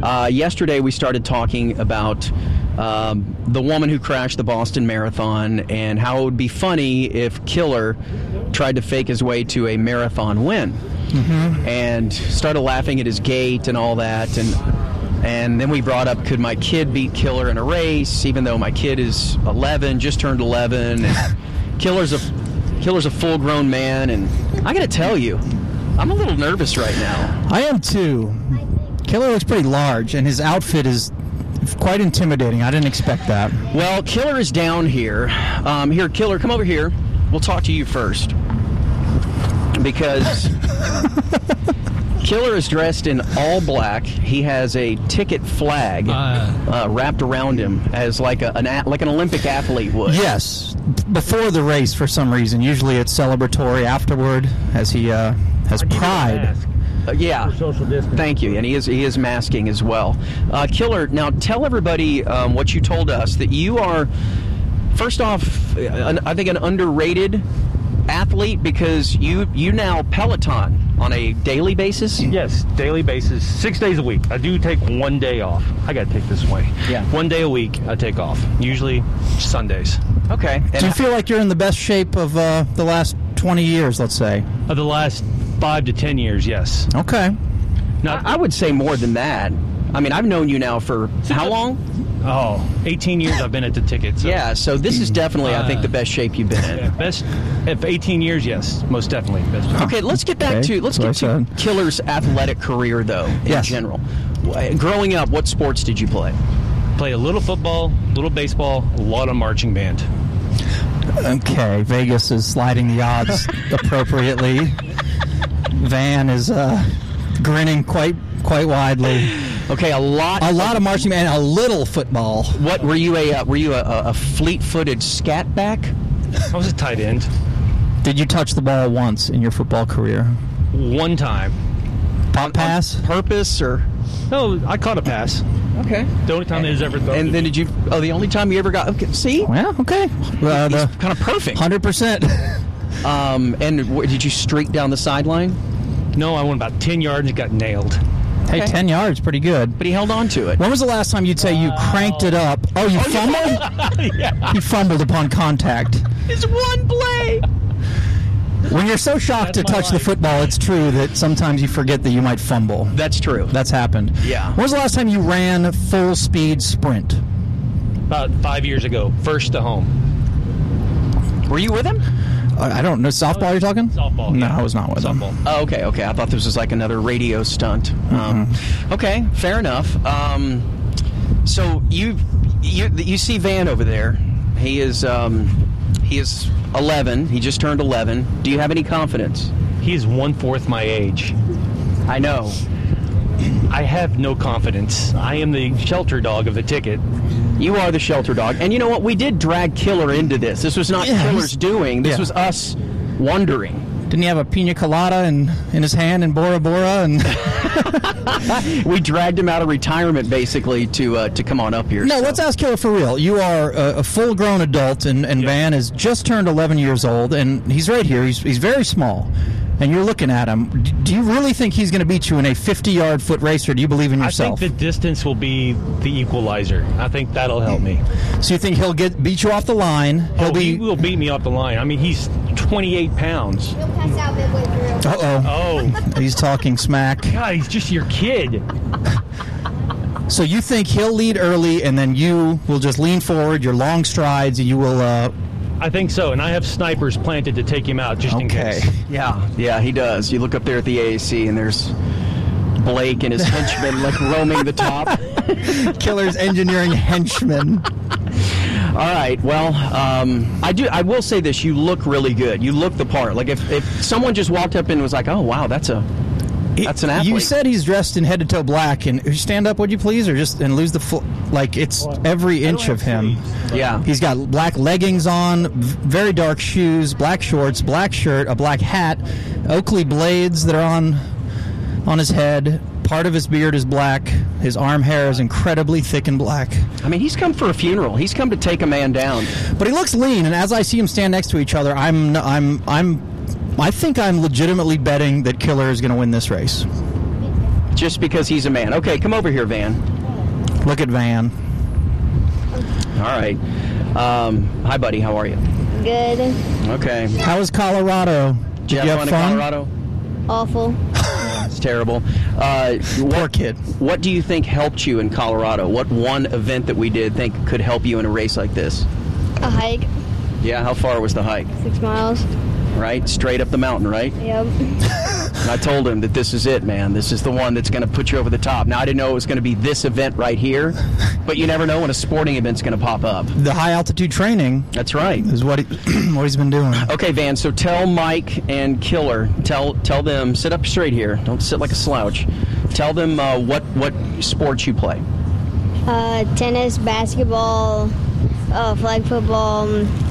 Yesterday we started talking about the woman who crashed the Boston Marathon and how it would be funny if Killer tried to fake his way to a marathon win. Mm-hmm. And started laughing at his gait and all that. And then we brought up, could my kid beat Killer in a race, even though my kid is 11, just turned 11. And Killer's a full-grown man. And I got to tell you, I'm a little nervous right now. I am too. Killer looks pretty large, and his outfit is quite intimidating. I didn't expect that. Well, Killer is down here. Here, Killer, come over here. We'll talk to you first. Because Killer is dressed in all black. He has a ticket flag wrapped around him as like an Olympic athlete would. Yes, before the race for some reason. Usually it's celebratory afterward, as he has pride. Yeah, thank you. And he is masking as well. Killer, now tell everybody what you told us, that you are, first off, I think an underrated athlete, because you now Peloton on a daily basis? Yes, daily basis, 6 days a week. I do take 1 day off. I got to take this way. Yeah. 1 day a week I take off, usually Sundays. Okay. And do you feel like you're in the best shape of the last 20 years, let's say? Of the last 5 to 10 years, yes. Okay. Now, I would say more than that. I mean, I've known you now for how long? 18 years I've been at the ticket. So. Yeah, so this is definitely, I think, the best shape you've been in. Yeah, best, if 18 years, yes, most definitely. Best. Okay, let's get back to Killer's athletic career, though, in general. Growing up, what sports did you play? Play a little football, a little baseball, a lot of marching band. Okay, Vegas is sliding the odds appropriately. Van is grinning quite widely. Okay, a lot of marching band, a little football. What were you a fleet-footed scat back? I was a tight end. Did you touch the ball once in your football career? One time. Pass? Purpose or? No, I caught a pass. Okay. The only time that has ever thrown. And then did you? Oh, the only time you ever got? Okay, see? Well, okay. He's kind of perfect. 100%. And did you streak down the sideline? No, I went about 10 yards and got nailed. Hey, 10 yards, pretty good. But he held on to it. When was the last time you'd say you cranked it up? Oh, you fumbled? Yeah. He fumbled upon contact. It's one play. When you're so shocked to touch the football, it's true that sometimes you forget that you might fumble. That's true. That's happened. Yeah. When was the last time you ran full-speed sprint? About 5 years ago, first to home. Were you with him? I don't know. Softball you're talking? Softball. No, yeah. I was not with him. Oh, okay. I thought this was like another radio stunt. Okay, fair enough. So you see Van over there. He is 11. He just turned 11. Do you have any confidence? He is 1/4 my age. I know. I have no confidence. I am the shelter dog of the ticket. You are the shelter dog. And you know what? We did drag Killer into this. This was not Killer's doing. This was us wondering. Didn't he have a pina colada in his hand in Bora Bora? And we dragged him out of retirement, basically, to come on up here. No, let's ask Killer for real. You are a full-grown adult, and Van has just turned 11 years old, and he's right here. He's very small. And you're looking at him. Do you really think he's going to beat you in a 50-yard foot race, or do you believe in yourself? I think the distance will be the equalizer. I think that'll help me. So you think he'll beat you off the line? He will beat me off the line. I mean, he's 28 pounds. He'll pass out midway through. Oh. He's talking smack. God, he's just your kid. So you think he'll lead early, and then you will just lean forward, your long strides, and you will... I think so, and I have snipers planted to take him out just in case. Yeah, he does. You look up there at the AAC, and there's Blake and his henchmen like roaming the top. Killer's engineering henchmen. All right. Well, I will say this: you look really good. You look the part. Like if someone just walked up and was like, "Oh, wow, that's an athlete." You said he's dressed in head to toe black, and stand up, would you please, or just and lose the like it's every inch of him. Yeah, he's got black leggings on, very dark shoes, black shorts, black shirt, a black hat, Oakley blades that are on his head. Part of his beard is black. His arm hair is incredibly thick and black. I mean, he's come for a funeral. He's come to take a man down. But he looks lean, and as I see him stand next to each other, I think I'm legitimately betting that Killer is going to win this race. Just because he's a man. Okay, come over here, Van. Look at Van. All right. Hi, buddy. How are you? Good. Okay. How was Colorado? Did you have fun fun? in Colorado? Awful. It's terrible. Poor kid. What do you think helped you in Colorado? What one event that we did think could help you in a race like this? A hike. Yeah, how far was the hike? 6 miles. Right? Straight up the mountain, right? Yep. And I told him that this is it, man. This is the one that's going to put you over the top. Now, I didn't know it was going to be this event right here, but you never know when a sporting event's going to pop up. The high altitude training That's right. is what he's been doing. Okay, Van, so tell Mike and Killer, tell them, sit up straight here. Don't sit like a slouch. Tell them what sports you play. Tennis, basketball, flag football,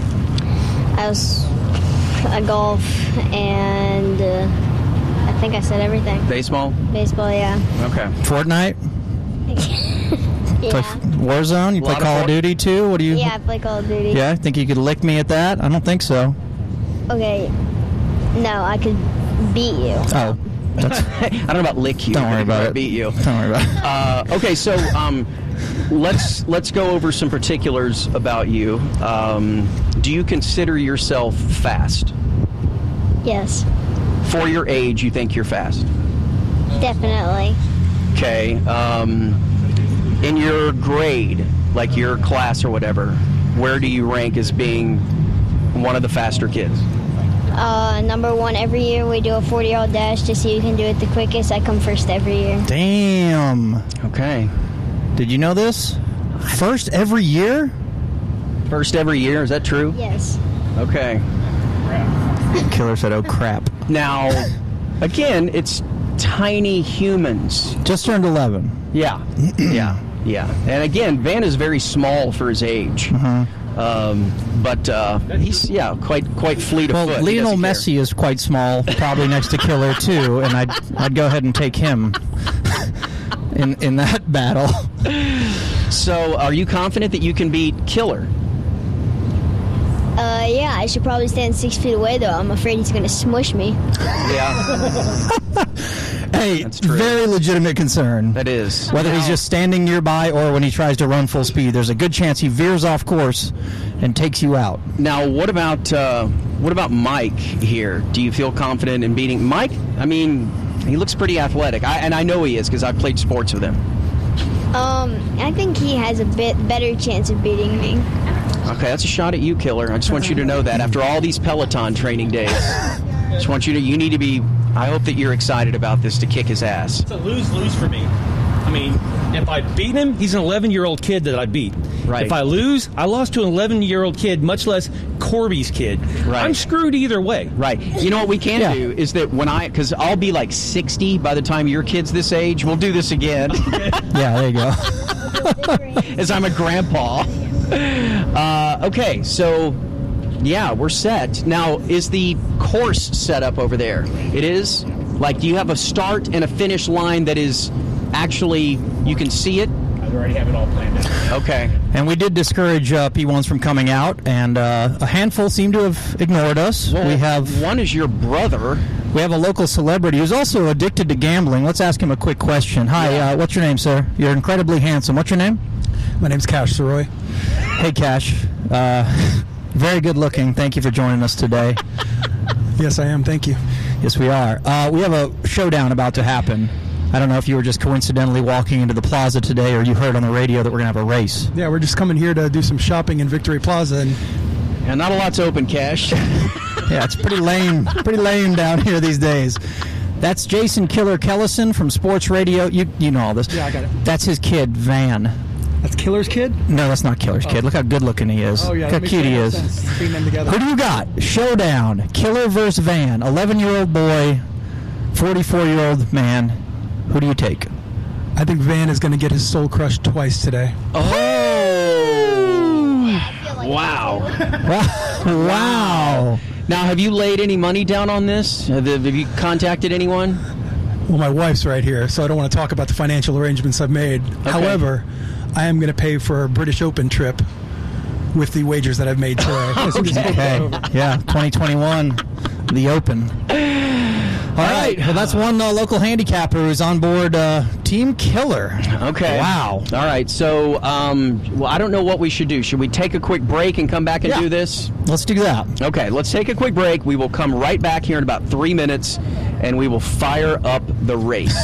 golf, and I think I said everything. Baseball? Baseball, yeah. Okay. Fortnite? Yeah. Play Warzone? You play Lot of Call of Fort- Duty too? What do you? Yeah, I play Call of Duty. Yeah, think you could lick me at that? I don't think so. Okay. No, I could beat you. Oh, that's, I don't know about lick you. Don't worry about it. Beat you. don't worry about it. Okay, so let's go over some particulars about you. Do you consider yourself fast? Yes. For your age, you think you're fast? Definitely. Okay. In your grade, like your class or whatever, where do you rank as being one of the faster kids? Number 1 every year. We do a 40-yard dash to see who can do it the quickest. I come first every year. Damn. Okay. Did you know this? First every year? First every year, is that true? Yes. Okay. Killer said, oh crap. Now, again, it's tiny humans. Just turned 11. Yeah. Yeah. Yeah. And again, Van is very small for his age. But he's, quite fleet of Well, foot. He Lionel doesn't care. Messi is quite small, probably next to Killer too, and I'd go ahead and take him in that battle. So, are you confident that you can beat Killer? Yeah, I should probably stand 6 feet away, though. I'm afraid he's going to smush me. Yeah, Hey, That's true. very legitimate concern. that is. Whether he's just standing nearby or when he tries to run full speed, there's a good chance he veers off course and takes you out. Now, what about Mike here? Do you feel confident in beating Mike? I mean, he looks pretty athletic, and I know he is because I've played sports with him. I think he has a bit better chance of beating me. Okay, that's a shot at you, Killer. I just want you to know that after all these Peloton training days, just want you need to be. I hope that you're excited about this to kick his ass. It's a lose-lose for me. I mean, if I beat him, he's an 11-year-old kid that I beat. Right. If I lose, I lost to an 11-year-old kid, much less Corby's kid. Right. I'm screwed either way. Right. You know what we can do is that because I'll be like 60 by the time your kid's this age, we'll do this again. Yeah, there you go. As I'm a grandpa. Okay, so yeah, we're set. Now, is the course set up over there? It is? Like, do you have a start and a finish line that is actually, you can see it? I already have it all planned out. Okay. And we did discourage P1s from coming out, and a handful seem to have ignored us. Well, we have one is your brother. We have a local celebrity who's also addicted to gambling. Let's ask him a quick question. Hi, what's your name, sir? You're incredibly handsome. What's your name? My name's Cash Saroy. Hey, Cash. Very good looking. Thank you for joining us today. Yes, I am. Thank you. Yes, we are. We have a showdown about to happen. I don't know if you were just coincidentally walking into the plaza today or you heard on the radio that we're going to have a race. Yeah, we're just coming here to do some shopping in Victory Plaza. And not a lot's open, Cash. Yeah, it's pretty lame down here these days. That's Jason Killer Kellison from Sports Radio. You know all this. Yeah, I got it. That's his kid, Van. That's Killer's kid? No, that's not Killer's kid. Look how good looking he is. Oh, yeah. Look how cute he is. Bring them together. Who do you got? Showdown. Killer versus Van. 11-year-old boy, 44-year-old man. Who do you take? I think Van is going to get his soul crushed twice today. Wow. Wow. Now, have you laid any money down on this? Have you contacted anyone? Well, my wife's right here, so I don't want to talk about the financial arrangements I've made. However, I am going to pay for a British Open trip with the wagers that I've made today. Okay. Yeah, 2021, the Open. All right. Well, that's one local handicapper who's on board Team Killer. Okay. Wow. All right. So, well, I don't know what we should do. Should we take a quick break and come back and do this? Let's do that. Okay. Let's take a quick break. We will come right back here in about 3 minutes, and we will fire up the race.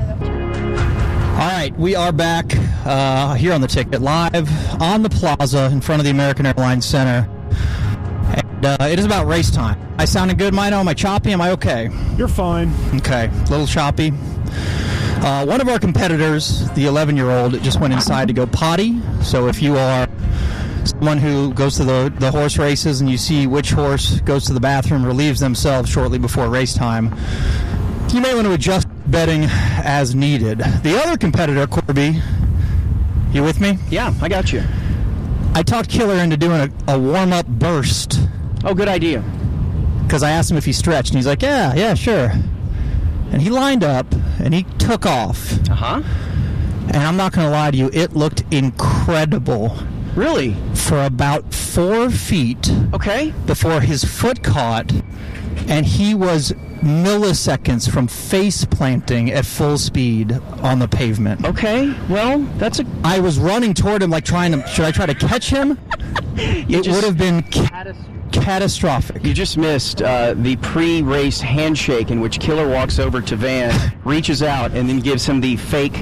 All right, we are back here on the Ticket, live on the plaza in front of the American Airlines Center. And it is about race time. I sounding good, Mino? Am I choppy? Am I okay? You're fine. Okay, a little choppy. One of our competitors, the 11-year-old, just went inside to go potty. So if you are someone who goes to the horse races and you see which horse goes to the bathroom, relieves themselves shortly before race time, you may want to adjust betting as needed. The other competitor, Corby, you with me? Yeah, I got you. I talked Killer into doing a warm-up burst. Oh, good idea. Because I asked him if he stretched, and he's like, yeah, sure. And he lined up, and he took off. Uh-huh. And I'm not going to lie to you, it looked incredible. Really? For about 4 feet. Okay. Before his foot caught, and he was milliseconds from face planting at full speed on the pavement. Okay, well, that's a... I was running toward him, like trying to... Should I try to catch him? It would have been catastrophic. You just missed the pre-race handshake in which Killer walks over to Van, reaches out, and then gives him the fake...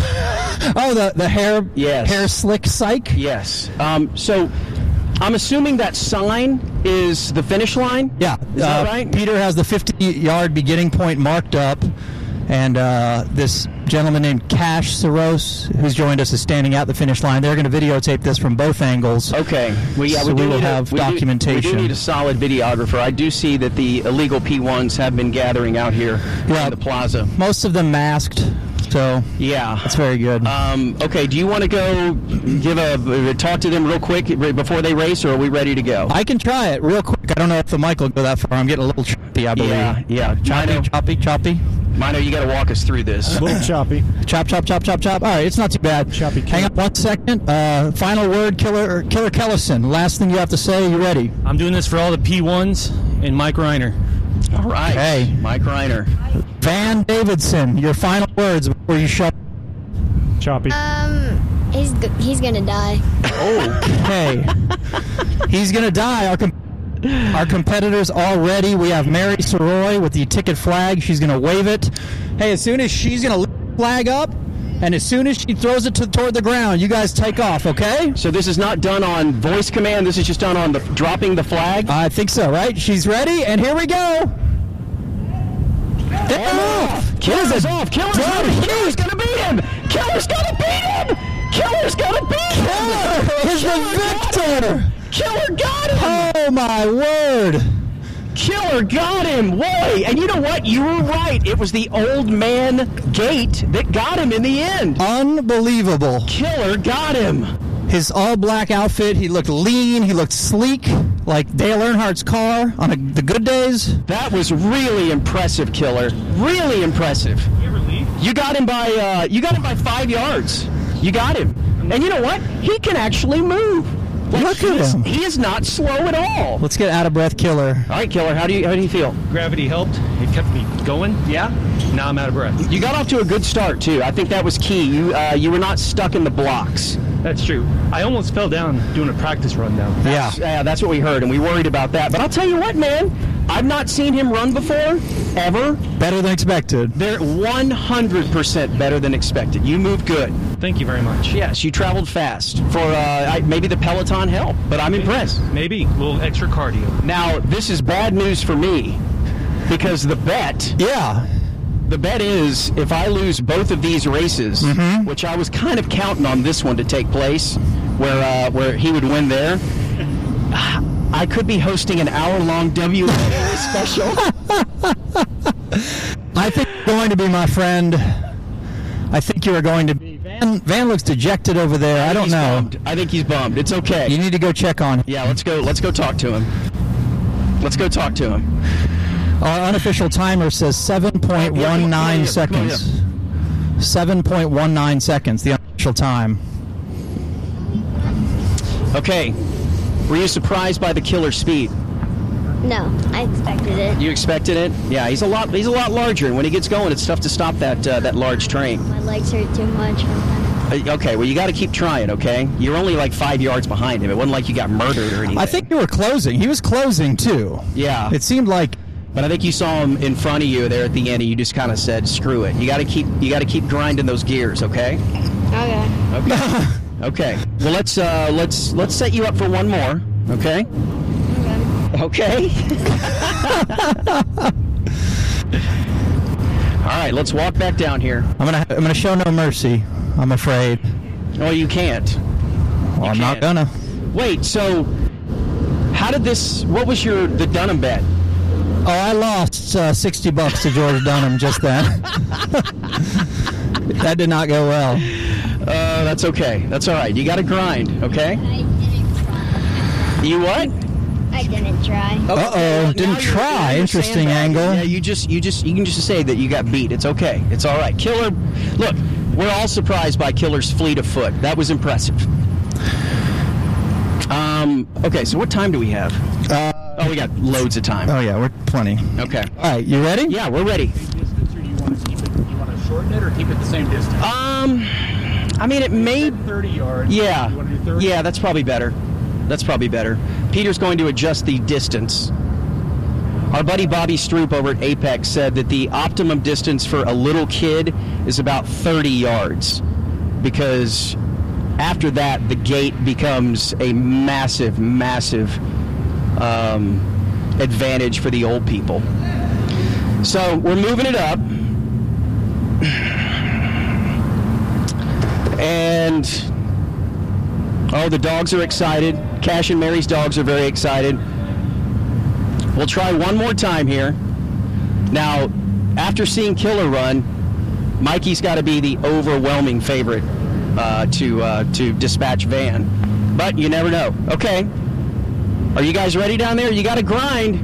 Oh, the hair... Yes. Hair slick psych? Yes. So... I'm assuming that sign is the finish line? Yeah. Is that right? Peter has the 50-yard beginning point marked up, and this gentleman named Cash Saros, who's joined us, is standing at the finish line. They're going to videotape this from both angles. Okay. Well, yeah, so we will have documentation. We do need a solid videographer. I do see that the illegal P1s have been gathering out here in the plaza. Most of them masked. So yeah, that's very good. Okay, do you want to go talk to them real quick before they race, or are we ready to go? I can try it real quick. I don't know if the mic will go that far. I'm getting a little choppy, I believe. Yeah. Choppy. Mino, you got to walk us through this. A little choppy. Chop. All right, it's not too bad. Choppy. Hang on 1 second. Final word, Killer Kellison. Last thing you have to say. You ready? I'm doing this for all the P1s and Mike Reiner. All right. Okay. Mike Reiner. Van Davidson, your final words before you shut. Choppy. He's gonna die. Okay. He's gonna die. Our competitors all ready. We have Mary Soroy with the ticket flag. She's gonna wave it. Hey, as soon as she's gonna lift the flag up, and as soon as she throws it toward the ground, you guys take off, okay? So this is not done on voice command. This is just done on dropping the flag? I think so, right? She's ready, and here we go. Killer's off. Killer's going to beat him. Killer's going to beat him. Killer's going to beat him. Killer is the victor. Killer got him. Oh, my word. Killer got him. Boy, and you know what? You were right. It was the old man gate that got him in the end. Unbelievable. Killer got him. His all-black outfit, he looked lean, he looked sleek, like Dale Earnhardt's car on the good days. That was really impressive, Killer. Really impressive. You got him by 5 yards. You got him. And you know what? He can actually move. Look at him. He is not slow at all. Let's get out of breath, Killer. All right, Killer, how do you feel? Gravity helped. It kept me going. Yeah? Now I'm out of breath. You got off to a good start, too. I think that was key. You were not stuck in the blocks. That's true. I almost fell down doing a practice run down. Yeah, that's what we heard, and we worried about that. But I'll tell you what, man. I've not seen him run before, ever. Better than expected. They're 100% better than expected. You moved good. Thank you very much. Yes, you traveled fast. For maybe the Peloton helped, but I'm impressed. Maybe. A little extra cardio. Now, this is bad news for me, because the bet... Yeah. The bet is, if I lose both of these races, which I was kind of counting on this one to take place, where he would win there, I could be hosting an hour-long WNBA special. I think you're going to be, my friend. I think you are going to be. Van looks dejected over there. I don't know. Bummed. I think he's bummed. It's okay. You need to go check on him. Yeah, let's go talk to him. Let's go talk to him. Our unofficial timer says 7.19 seconds. 7.19 seconds, the unofficial time. Okay. Were you surprised by the Killer speed? No, I expected it. You expected it? Yeah, he's a lot larger, and when he gets going, it's tough to stop that large train. My legs hurt too much. Okay, well, you got to keep trying, okay? You're only like 5 yards behind him. It wasn't like you got murdered or anything. I think you were closing. He was closing, too. Yeah. It seemed like... But I think you saw him in front of you there at the end, and you just kind of said, "Screw it." You got to keep grinding those gears, okay? Okay. Okay. Well, let's set you up for one more, okay? Okay. All right, let's walk back down here. I'm gonna show no mercy, I'm afraid. Oh, you can't. Well, I'm not gonna. Wait, so how did this... What was the Dunham bet? Oh, I lost $60 to George Dunham just then. That did not go well. That's okay. That's all right. You got to grind, okay? I didn't try. You what? I didn't try. Uh-oh, didn't try. Interesting angle. Yeah, you can just say that you got beat. It's okay. It's all right. Killer, look, we're all surprised by Killer's fleet of foot. That was impressive. Okay, so what time do we have? We got loads of time. Oh, yeah, we're plenty. Okay. All right, you ready? Yeah, we're ready. Distance, or do you want to shorten it or keep it the same distance? I mean, it may... 30 yards. Yeah. You want to do 30? Yeah, that's probably better. Peter's going to adjust the distance. Our buddy Bobby Stroop over at Apex said that the optimum distance for a little kid is about 30 yards. Because after that, the gate becomes a massive, massive advantage for the old people. So we're moving it up. And, the dogs are excited. Cash and Mary's dogs are very excited. We'll try one more time here. Now, after seeing Killer run, Mikey's got to be the overwhelming favorite to dispatch Van. But you never know. Okay. Are you guys ready down there? You got to grind.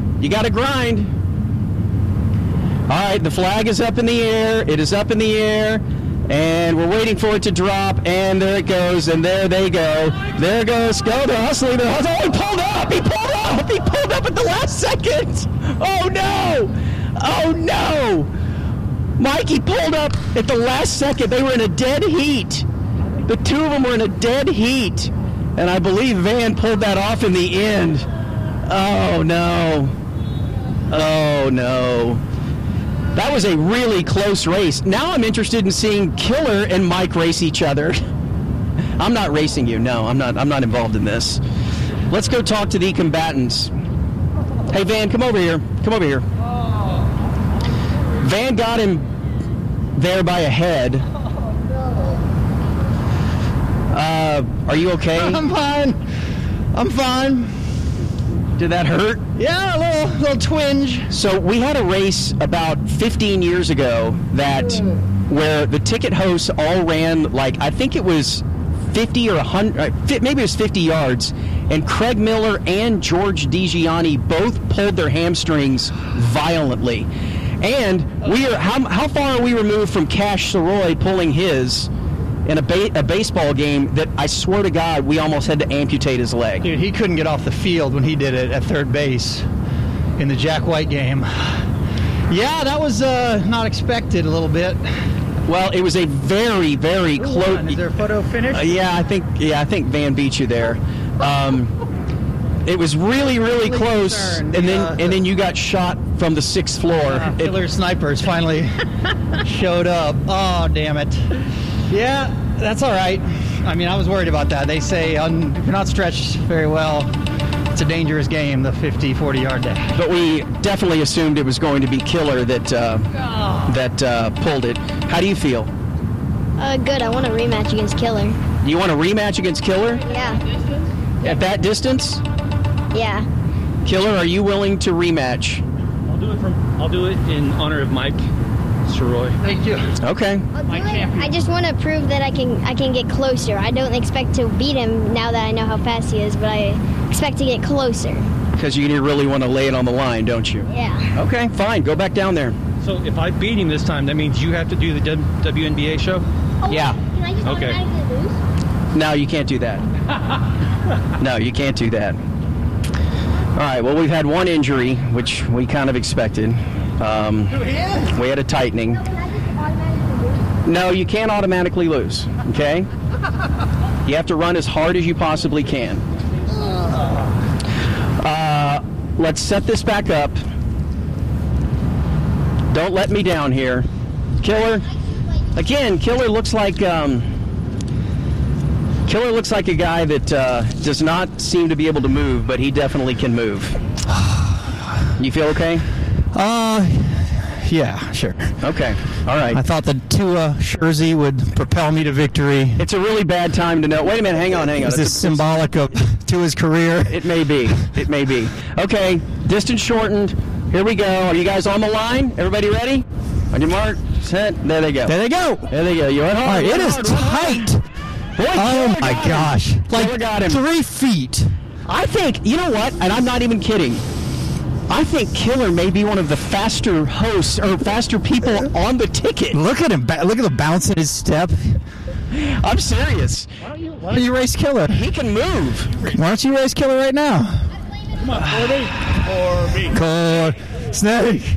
All right, the flag is up in the air. It is up in the air. And we're waiting for it to drop, and there it goes, and there they go. There goes, they're hustling. Oh, he pulled up at the last second. Oh, no. Mikey pulled up at the last second. They were in a dead heat. The two of them were in a dead heat, and I believe Van pulled that off in the end. Oh, no. That was a really close race. Now I'm interested in seeing Killer and Mike race each other. I'm not racing you. No, I'm not involved in this. Let's go talk to the combatants. Hey, Van, come over here. Van got him there by a head. Are you okay? I'm fine. Did that hurt? Yeah, a little twinge. So we had a race about 15 years ago where the ticket hosts all ran, like, I think it was 50 or 100, maybe it was 50 yards, and Craig Miller and George DiGianni both pulled their hamstrings violently. And how far are we removed from Cash Soroy pulling his in a baseball game that I swear to God we almost had to amputate his leg? Dude, he couldn't get off the field when he did it at third base in the Jack White game. Yeah, that was not expected a little bit. Well, it was a very, very close. Is there a photo finish? I think Van beat you there. It was really, really close, and then you got shot from the 6th floor. Killer snipers finally showed up. Oh, damn it. Yeah, that's all right. I mean, I was worried about that. They say if you're not stretched very well, it's a dangerous game, the 50, 40-yard dash. But we definitely assumed it was going to be Killer that pulled it. How do you feel? Good. I want a rematch against Killer. You want a rematch against Killer? Yeah. At that distance? Yeah. Killer, are you willing to rematch? I'll do it in honor of Mike Soroy. Thank you. Okay. I just want to prove that I can get closer. I don't expect to beat him now that I know how fast he is, but I expect to get closer. Because you really want to lay it on the line, don't you? Yeah. Okay, fine. Go back down there. So if I beat him this time, that means you have to do the WNBA show? Oh, yeah. Can I just automatically lose? No, you can't do that. No, you can't do that. All right, well, we've had one injury, which we kind of expected. We had a tightening. No, you can't automatically lose, okay? You have to run as hard as you possibly can. Let's set this back up. Don't let me down here. Killer, again, Killer looks like a guy that does not seem to be able to move, but he definitely can move. You feel okay? Yeah, sure. Okay, all right. I thought the Tua Scherzi would propel me to victory. It's a really bad time to know. Wait a minute, hang on. Is this symbolic of Tua's career? It may be. It may be. Okay, distance shortened. Here we go. Are you guys on the line? Everybody ready? On your mark, set. There they go. There they go. There they go. You went hard. All right, it is tight. Boy, Oh, my gosh. Like got him. 3 feet. I think, you know what, and I'm not even kidding, I think Killer may be one of the faster hosts or faster people on the ticket. Look at him. Look at the bounce in his step. I'm serious. Why don't you race Killer? He can move. Why don't you race Killer right now? Come on, Corby. Snake.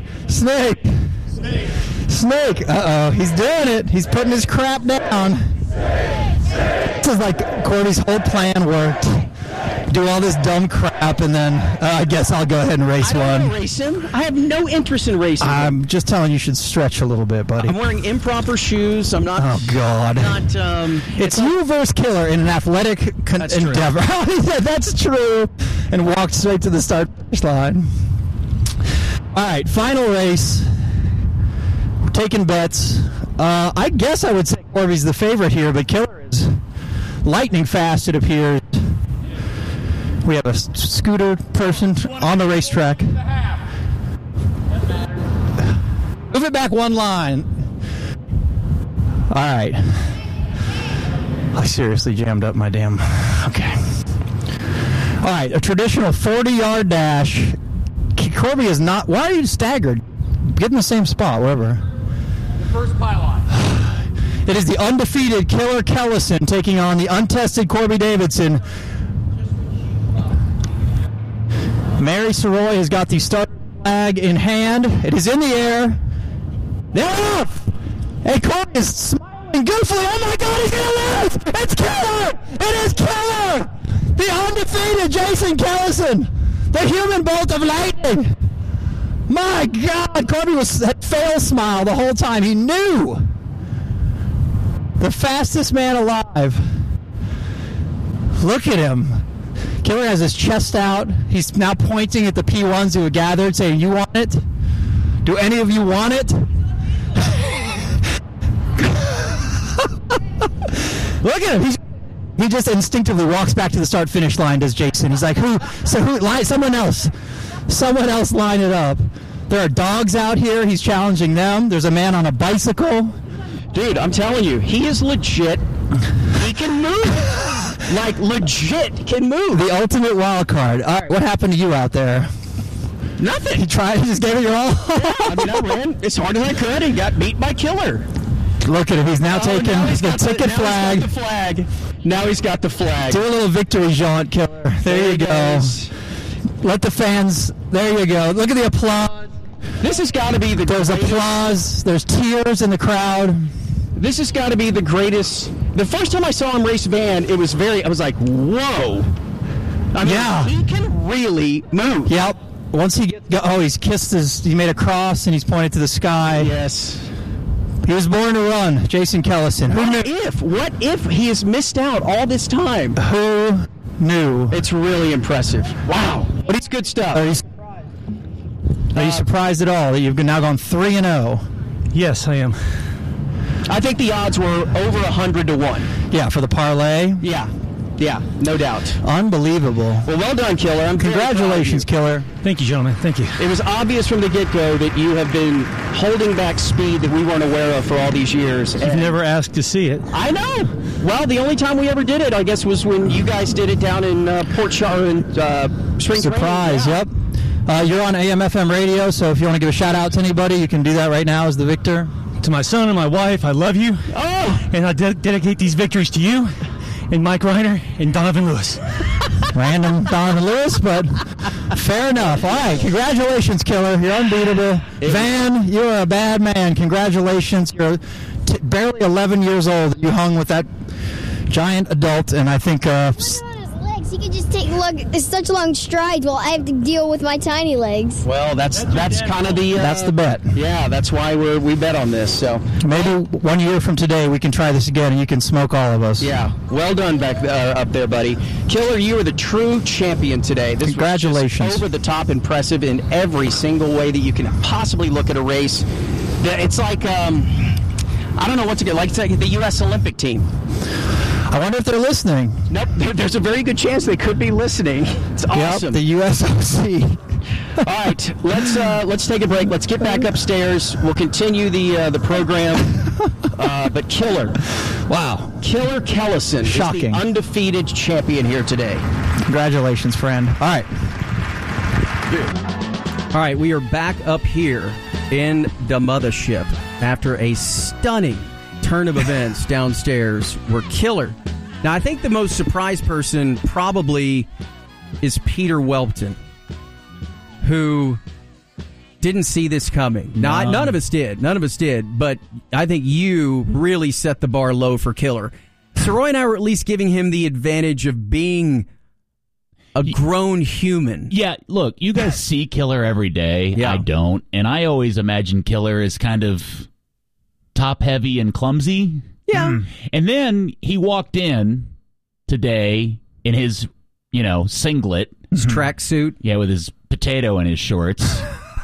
Uh-oh. He's doing it. He's putting his crap down. This is like Corby's whole plan worked. Do all this dumb crap, and then I guess I'll go ahead and race I don't one. want to race him. I have no interest in racing him. I'm just telling you should stretch a little bit, buddy. I'm wearing improper shoes. I'm not. Oh, God. It's you versus Killer in an athletic endeavor. He said that's true, and walked straight to the start line. All right, final race. We're taking bets. I guess I would say Corby's the favorite here, but Killer is lightning fast, it appears. We have a scooter person on the racetrack. Move it back one line. All right. I seriously jammed up my damn... Okay. All right, a traditional 40-yard dash. Corby is not... Why are you staggered? Get in the same spot, wherever. The first pylon. It is the undefeated Killer Kellison taking on the untested Corby Davidson. Mary Soroy has got the start flag in hand. It is in the air. They're off! Hey, Corby is smiling goofily. Oh my God, he's going to lose! It's Killer! It is Killer! The undefeated Jason Kellison! The human bolt of lightning! My God, Corby had fail smile the whole time. He knew. The fastest man alive. Look at him. Killer has his chest out. He's now pointing at the P1s who have gathered, saying, "You want it? Do any of you want it?" Look at him. He just instinctively walks back to the start-finish line, does Jason. He's like, who? Someone else. Someone else line it up. There are dogs out here. He's challenging them. There's a man on a bicycle. Dude, I'm telling you, he is legit. He can move. Like, legit can move. The ultimate wild card. All right, what happened to you out there? Nothing. He tried. He just gave it your all. I mean, I ran as hard as I could and got beat by Killer. Look at him. He's now taking the ticket flag. He's got the flag. Now he's got the flag. Do a little victory jaunt, Killer. There you go. Let the fans. There you go. Look at the applause. This has got to be the There's greatest. applause. There's tears in the crowd. This has got to be the greatest. The first time I saw him race van, I was like, whoa. I mean, Yeah. He can really move. Yep. Once he he's kissed he made a cross and he's pointed to the sky. Yes. He was born to run, Jason Kellison. What if he has missed out all this time? Who knew? It's really impressive. Wow. But it's good stuff. Are you surprised at all that you've now gone 3-0? Yes, I am. I think the odds were over 100 to 1. Yeah, for the parlay. Yeah, no doubt. Unbelievable. Well done, Killer. Congratulations, Killer. Thank you, gentlemen. Thank you. It was obvious from the get-go that you have been holding back speed that we weren't aware of for all these years. You've never asked to see it. I know. Well, the only time we ever did it, I guess, was when you guys did it down in Port Charlotte, Spring Surprise, Training. Yep. You're on AM/FM radio, so if you want to give a shout-out to anybody, you can do that right now as the victor. To my son and my wife, I love you. Oh! And I dedicate these victories to you and Mike Reiner and Donovan Lewis. Random Donovan Lewis, but fair enough. All right, congratulations, Killer. You're unbeatable. Van, you are a bad man. Congratulations. You're barely 11 years old. You hung with that giant adult, and I think... He can just take such long strides while I have to deal with my tiny legs. Well, that's kind of the... that's the bet. Yeah, that's why we bet on this. So maybe 1 year from today we can try this again and you can smoke all of us. Yeah, well done up there, buddy. Killer, you are the true champion today. This Congratulations. was just over the top impressive in every single way that you can possibly look at a race. It's like, I don't know what to get, like the U.S. Olympic team. I wonder if they're listening. Nope, there's a very good chance they could be listening. It's awesome. Yep, the USOC. All right, let's take a break. Let's get back upstairs. We'll continue the program. But Killer, wow, Killer Kellison is the undefeated champion here today. Congratulations, friend. All right. All right, we are back up here in the mothership after a stunning turn of events downstairs were Killer. Now, I think the most surprised person probably is Peter Welton, who didn't see this coming. None of us did. None of us did. But I think you really set the bar low for Killer. So Roy and I were at least giving him the advantage of being a grown human. Yeah, look, you guys see Killer every day. Yeah. I don't. And I always imagine Killer as kind of top-heavy and clumsy. Yeah. And then he walked in today in his, singlet. His tracksuit. Yeah, with his potato in his shorts.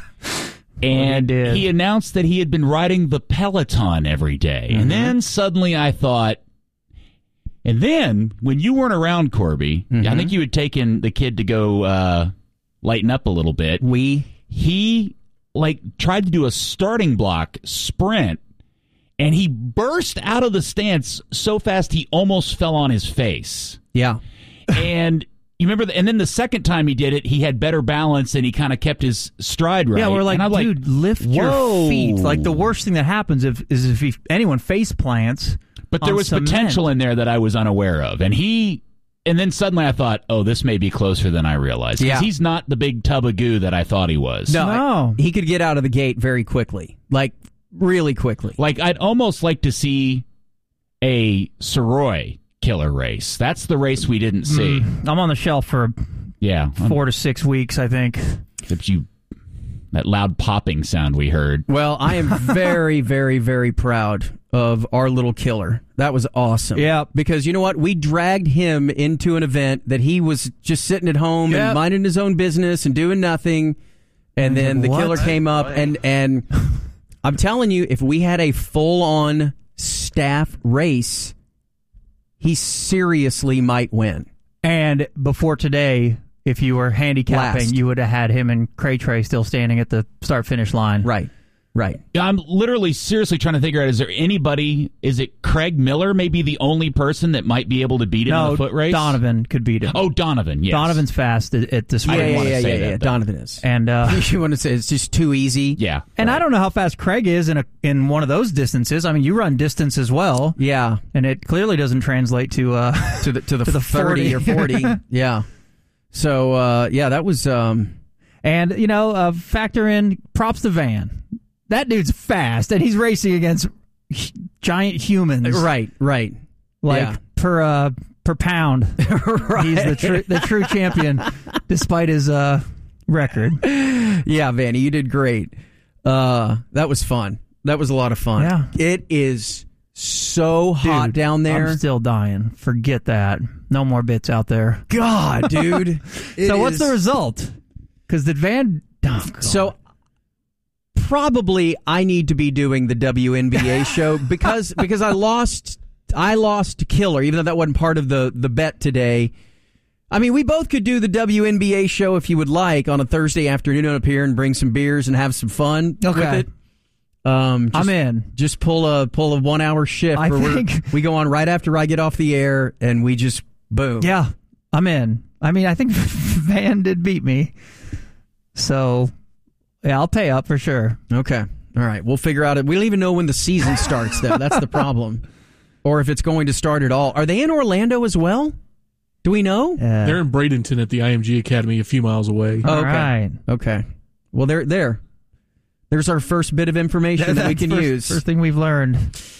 And he announced that he had been riding the Peloton every day. Mm-hmm. And then suddenly I thought, and then when you weren't around, Corby, I think you had taken the kid to go lighten up a little bit. He tried to do a starting block sprint. And he burst out of the stance so fast he almost fell on his face. Yeah. And you remember, and then the second time he did it, he had better balance and he kind of kept his stride right. Yeah, we're like, dude, lift your feet. Like, the worst thing that happens is if anyone face plants. But there was potential in there that I was unaware of. And then suddenly I thought, oh, this may be closer than I realized. Because he's not the big tub of goo that I thought he was. No. He could get out of the gate very quickly. Really quickly. I'd almost like to see a Soroy Killer race. That's the race we didn't see. I'm on the shelf for 4 to 6 weeks, I think. Except that loud popping sound we heard. Well, I am very, very, very proud of our little Killer. That was awesome. Yeah. Because you know what? We dragged him into an event that he was just sitting at home and minding his own business and doing nothing. And then the Killer came up and I'm telling you, if we had a full-on staff race, he seriously might win. And before today, if you were handicapping, you would have had him and Cray Trey still standing at the start-finish line. Right. Yeah, I'm literally seriously trying to figure out, is it Craig Miller maybe the only person that might be able to beat him in the foot race? Donovan could beat him. Oh, Donovan, yes. Donovan's fast at this I didn't want to say that. Donovan is. And you want to say it's just too easy? Yeah. And I don't know how fast Craig is in one of those distances. I mean, you run distance as well. Yeah. And it clearly doesn't translate to the 30 or 40. Yeah. So, that was... And, factor in props to Van. That dude's fast, and he's racing against giant humans. Right. Per pound. Right. He's the true champion, despite his record. Yeah, Vanny, you did great. That was fun. That was a lot of fun. Yeah. It is so hot down there. I'm still dying. Forget that. No more bits out there. God, dude. So what's the result? Because the Van... Oh, so... Probably I need to be doing the WNBA show because I lost to Killer, even though that wasn't part of the bet today. I mean, we both could do the WNBA show if you would like on a Thursday afternoon up here and bring some beers and have some fun with it. I'm in. Just pull a 1 hour shift where we go on right after I get off the air and we just boom. Yeah, I'm in. I mean, I think Van did beat me, so. Yeah, I'll pay up for sure. Okay. All right. We'll figure out it. We don't even know when the season starts, though. That's the problem. Or if it's going to start at all. Are they in Orlando as well? Do we know? They're in Bradenton at the IMG Academy, a few miles away. Oh, okay. All right. Okay. Well, they're there. There's our first bit of information that we can use. First thing we've learned.